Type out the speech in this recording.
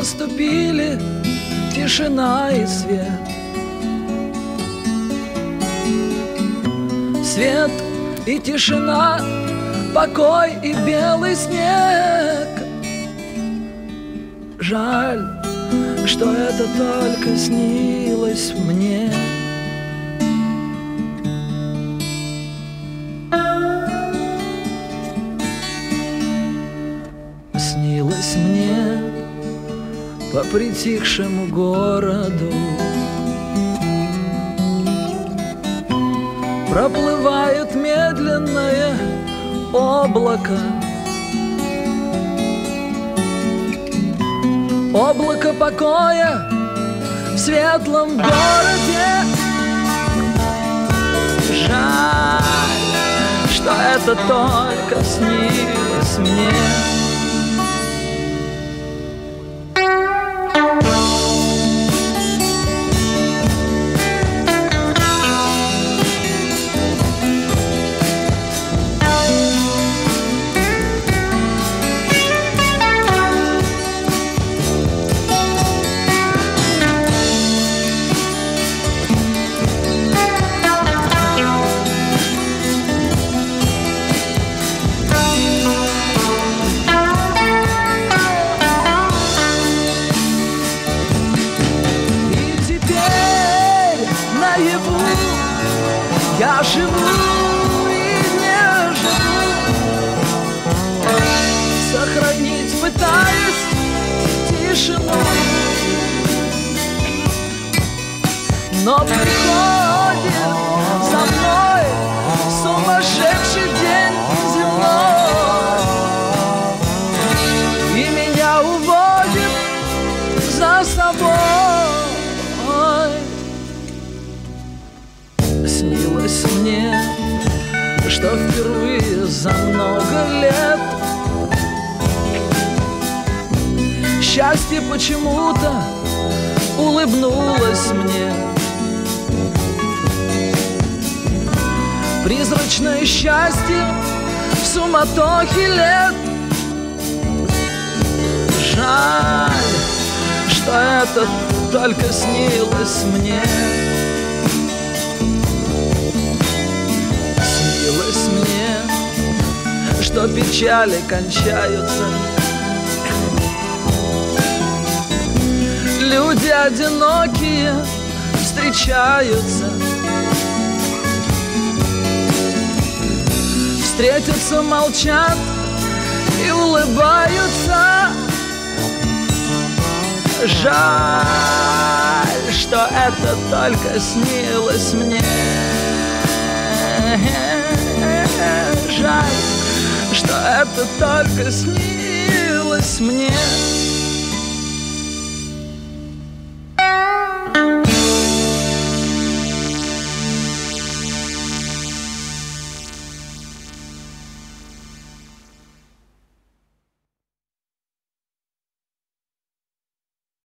наступили тишина и свет. Свет и тишина, покой и белый снег. Жаль, что это только снилось мне. Снилось мне по притихшему городу проплывает медленное облако. Облако покоя в светлом городе. Жаль, что это только снилось мне. Я живу и не живу, сохранить пытаюсь тишину, но приходит за мной сумасшедший день земной, и меня уводит за собой. Снилось мне, что впервые за много лет счастье почему-то улыбнулось мне. Призрачное счастье в суматохе лет. Жаль, что это только снилось мне. Снилось мне, что печали кончаются, люди одинокие встречаются, встретятся, молчат и улыбаются. Жаль, что это только снилось мне. Жаль, что это только снилось мне.